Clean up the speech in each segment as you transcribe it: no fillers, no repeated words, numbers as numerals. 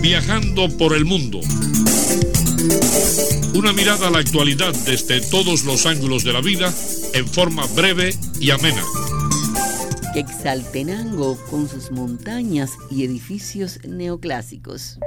Viajando por el mundo. Una mirada a la actualidad desde todos los ángulos de la vida en forma breve y amena. Quetzaltenango con sus montañas y edificios neoclásicos.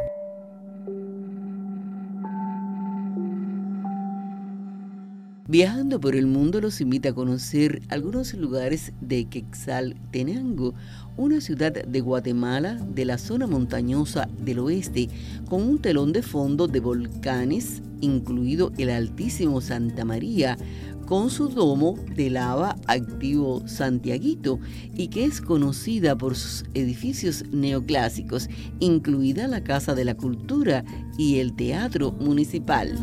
Viajando por el mundo los invita a conocer algunos lugares de Quetzaltenango, una ciudad de Guatemala de la zona montañosa del oeste, con un telón de fondo de volcanes, incluido el altísimo Santa María, con su domo de lava activo Santiaguito, y que es conocida por sus edificios neoclásicos, incluida la Casa de la Cultura y el Teatro Municipal.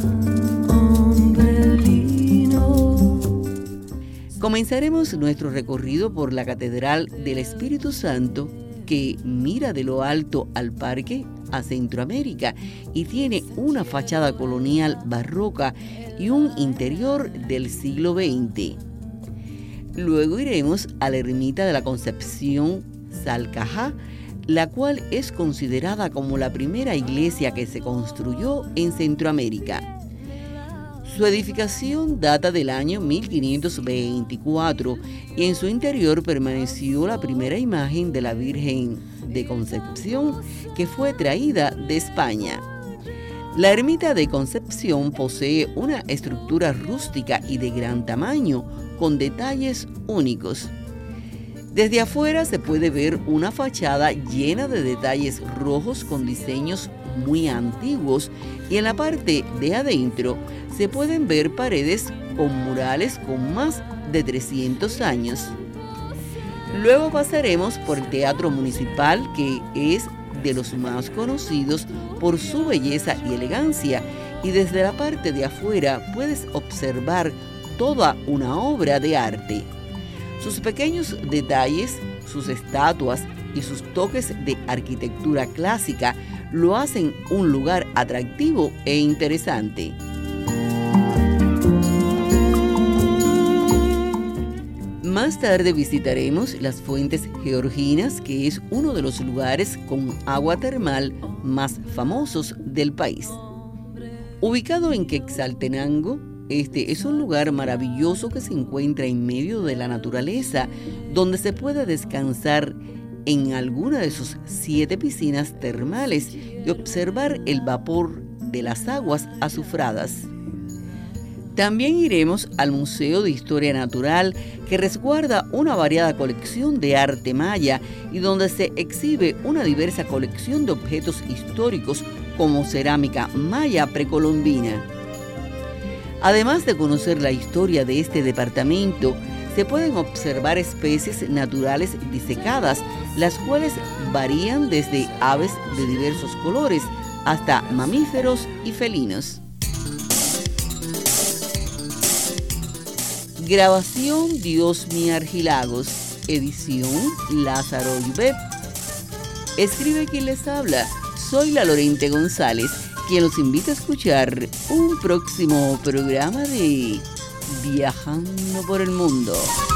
Comenzaremos nuestro recorrido por la Catedral del Espíritu Santo, que mira de lo alto al parque a Centroamérica y tiene una fachada colonial barroca y un interior del siglo XX. Luego iremos a la ermita de la Concepción Salcajá, la cual es considerada como la primera iglesia que se construyó en Centroamérica. Su edificación data del año 1524 y en su interior permaneció la primera imagen de la Virgen de Concepción, que fue traída de España. La ermita de Concepción posee una estructura rústica y de gran tamaño, con detalles únicos. Desde afuera se puede ver una fachada llena de detalles rojos con diseños muy antiguos, y en la parte de adentro se pueden ver paredes con murales con más de 300 años. Luego pasaremos por el Teatro Municipal, que es de los más conocidos por su belleza y elegancia, y desde la parte de afuera puedes observar toda una obra de arte. Sus pequeños detalles, sus estatuas y sus toques de arquitectura clásica lo hacen un lugar atractivo e interesante. Más tarde visitaremos las Fuentes Georginas, que es uno de los lugares con agua termal más famosos del país. Ubicado en Quetzaltenango, este es un lugar maravilloso que se encuentra en medio de la naturaleza, donde se puede descansar en alguna de sus 7 piscinas termales y observar el vapor de las aguas azufradas. También iremos al Museo de Historia Natural, que resguarda una variada colección de arte maya y donde se exhibe una diversa colección de objetos históricos como cerámica maya precolombina. Además de conocer la historia de este departamento, se pueden observar especies naturales disecadas, las cuales varían desde aves de diversos colores hasta mamíferos y felinos. Grabación Diosmi Argilagos, edición Lázaro Llubet. Escribe quien les habla, soy la Lorente González, quien los invita a escuchar un próximo programa de Viajando por el Mundo.